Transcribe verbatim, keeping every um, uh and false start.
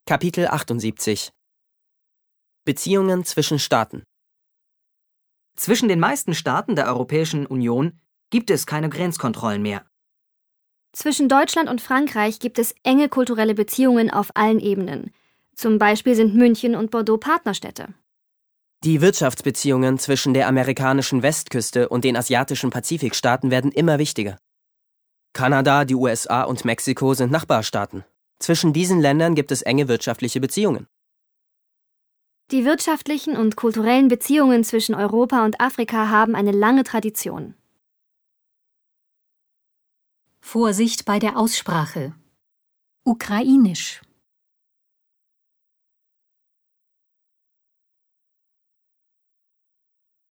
Kapitel achtundsiebzig Beziehungen zwischen Staaten. Zwischen den meisten Staaten der Europäischen Union gibt es keine Grenzkontrollen mehr. Zwischen Deutschland und Frankreich gibt es enge kulturelle Beziehungen auf allen Ebenen. Zum Beispiel sind München und Bordeaux Partnerstädte. Die Wirtschaftsbeziehungen zwischen der amerikanischen Westküste und den asiatischen Pazifikstaaten werden immer wichtiger. Kanada, die U S A und Mexiko sind Nachbarstaaten. Zwischen diesen Ländern gibt es enge wirtschaftliche Beziehungen. Die wirtschaftlichen und kulturellen Beziehungen zwischen Europa und Afrika haben eine lange Tradition. Vorsicht bei der Aussprache. Ukrainisch.